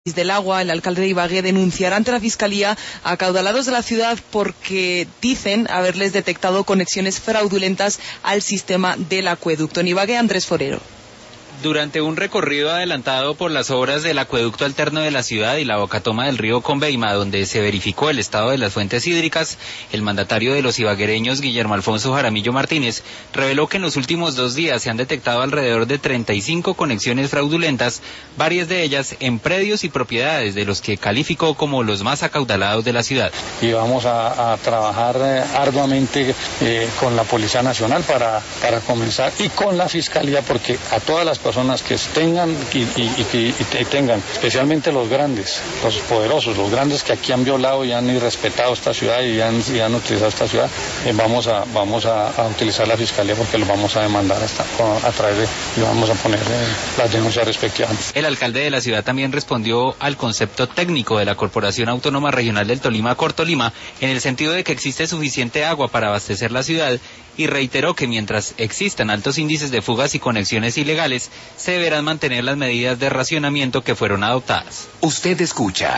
Del agua, el alcalde de Ibagué denunciará ante la Fiscalía a acaudalados de la ciudad porque dicen haberles detectado conexiones fraudulentas al sistema del acueducto. En Ibagué, Andrés Forero. Durante un recorrido adelantado por las obras del acueducto alterno de la ciudad y la bocatoma del río Conveima, donde se verificó el estado de las fuentes hídricas, el mandatario de los ibaguereños, Guillermo Alfonso Jaramillo Martínez, reveló que en los últimos 2 días se han detectado alrededor de 35 conexiones fraudulentas, varias de ellas en predios y propiedades de los que calificó como los más acaudalados de la ciudad. Y vamos a trabajar arduamente con la Policía Nacional para comenzar, y con la Fiscalía, porque a todas las personas que tengan y tengan, especialmente los grandes, los poderosos, los grandes que aquí han violado y han irrespetado esta ciudad y han utilizado esta ciudad, vamos a utilizar la Fiscalía, porque los vamos a demandar a través de, y vamos a poner las denuncias respectivas. El alcalde de la ciudad también respondió al concepto técnico de la Corporación Autónoma Regional del Tolima, Cortolima, en el sentido de que existe suficiente agua para abastecer la ciudad, y reiteró que mientras existan altos índices de fugas y conexiones ilegales, se deberán mantener las medidas de racionamiento que fueron adoptadas. Usted escucha